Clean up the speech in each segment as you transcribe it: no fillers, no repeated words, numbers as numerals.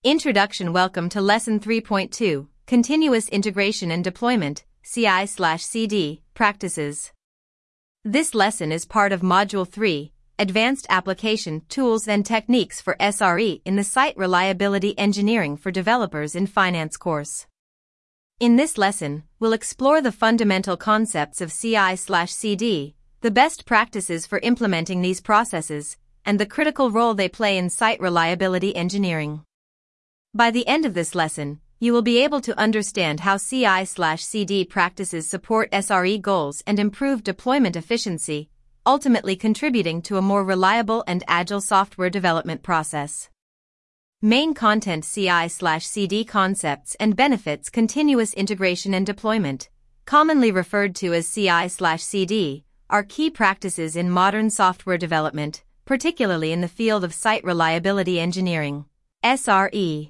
Introduction. Welcome to Lesson 3.2, Continuous Integration and Deployment, CI/CD, Practices. This lesson is part of Module 3, Advanced Application, Tools and Techniques for SRE in the Site Reliability Engineering for Developers in Finance course. In this lesson, we'll explore the fundamental concepts of CI/CD, the best practices for implementing these processes, and the critical role they play in site reliability engineering. By the end of this lesson, you will be able to understand how CI/CD practices support SRE goals and improve deployment efficiency, ultimately contributing to a more reliable and agile software development process. Main content: CI/CD concepts and benefits. Continuous integration and deployment, commonly referred to as CI/CD, are key practices in modern software development, particularly in the field of site reliability engineering, SRE.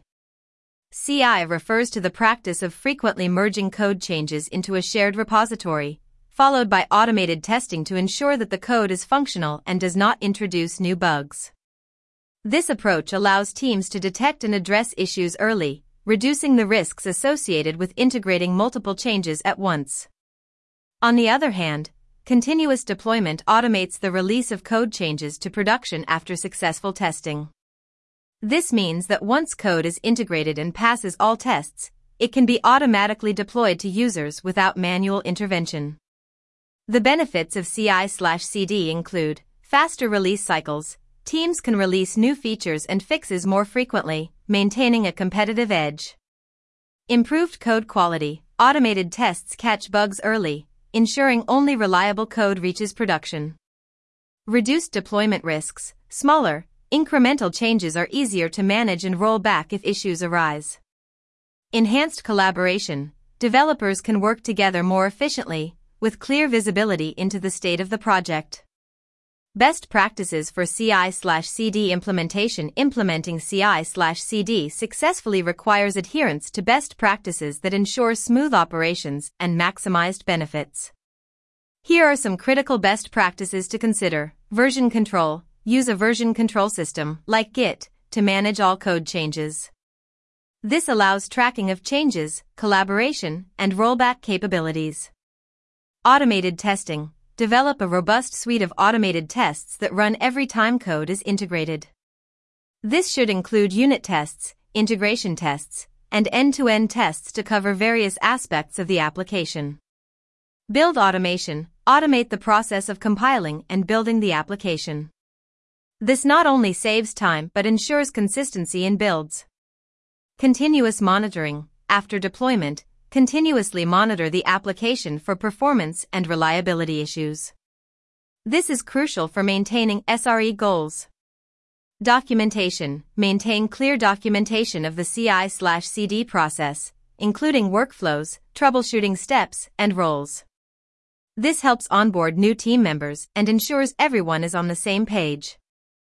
CI refers to the practice of frequently merging code changes into a shared repository, followed by automated testing to ensure that the code is functional and does not introduce new bugs. This approach allows teams to detect and address issues early, reducing the risks associated with integrating multiple changes at once. On the other hand, continuous deployment automates the release of code changes to production after successful testing. This means that once code is integrated and passes all tests, it can be automatically deployed to users without manual intervention. The benefits of CI/CD include faster release cycles. Teams can release new features and fixes more frequently, maintaining a competitive edge. Improved code quality. Automated tests catch bugs early, ensuring only reliable code reaches production. Reduced deployment risks. Smaller, incremental changes are easier to manage and roll back if issues arise. Enhanced collaboration. Developers can work together more efficiently, with clear visibility into the state of the project. Best practices for CI/CD implementation. Implementing CI/CD successfully requires adherence to best practices that ensure smooth operations and maximized benefits. Here are some critical best practices to consider. Version control. Use a version control system, like Git, to manage all code changes. This allows tracking of changes, collaboration, and rollback capabilities. Automated testing. Develop a robust suite of automated tests that run every time code is integrated. This should include unit tests, integration tests, and end-to-end tests to cover various aspects of the application. Build automation. Automate the process of compiling and building the application. This not only saves time but ensures consistency in builds. Continuous monitoring. After deployment, continuously monitor the application for performance and reliability issues. This is crucial for maintaining SRE goals. Documentation. Maintain clear documentation of the CI/CD process, including workflows, troubleshooting steps, and roles. This helps onboard new team members and ensures everyone is on the same page.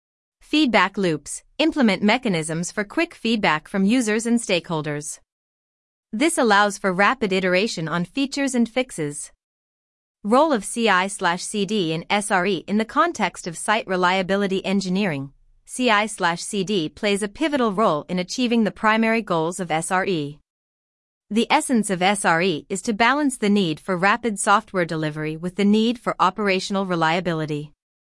Feedback loops. Implement mechanisms for quick feedback from users and stakeholders. This allows for rapid iteration on features and fixes. Role of CI/CD in SRE. In the context of site reliability engineering, CI/CD plays a pivotal role in achieving the primary goals of SRE. The essence of SRE is to balance the need for rapid software delivery with the need for operational reliability.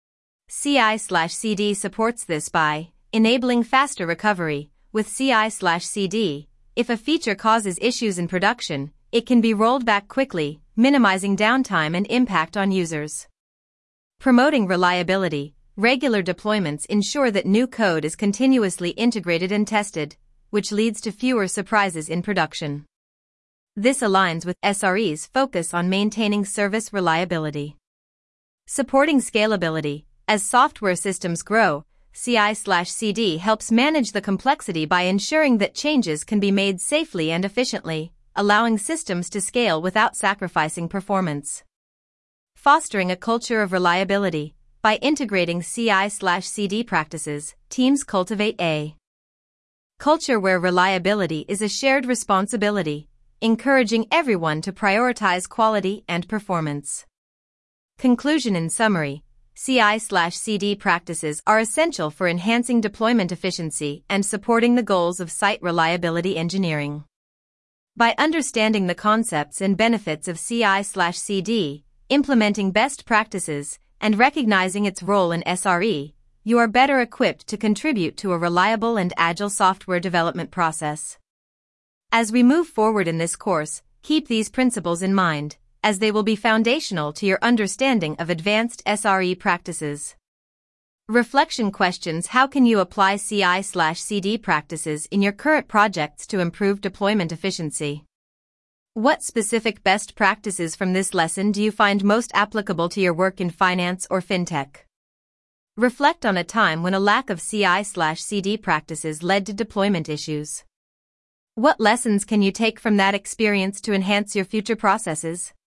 CI/CD supports this by enabling faster recovery. With CI/CD, if a feature causes issues in production, it can be rolled back quickly, minimizing downtime and impact on users. Promoting reliability. Regular deployments ensure that new code is continuously integrated and tested, which leads to fewer surprises in production. This aligns with SRE's focus on maintaining service reliability. Supporting scalability. As software systems grow, CI/CD helps manage the complexity by ensuring that changes can be made safely and efficiently, allowing systems to scale without sacrificing performance. Fostering a culture of reliability. By integrating CI/CD practices, teams cultivate a culture where reliability is a shared responsibility, encouraging everyone to prioritize quality and performance. Conclusion. In summary, CI/CD practices are essential for enhancing deployment efficiency and supporting the goals of site reliability engineering. By understanding the concepts and benefits of CI/CD, implementing best practices, and recognizing its role in SRE, you are better equipped to contribute to a reliable and agile software development process. As we move forward in this course, keep these principles in mind, as they will be foundational to your understanding of advanced SRE practices. Reflection questions: how can you apply CI/CD practices in your current projects to improve deployment efficiency? What specific best practices from this lesson do you find most applicable to your work in finance or fintech? Reflect on a time when a lack of CI/CD practices led to deployment issues. What lessons can you take from that experience to enhance your future processes?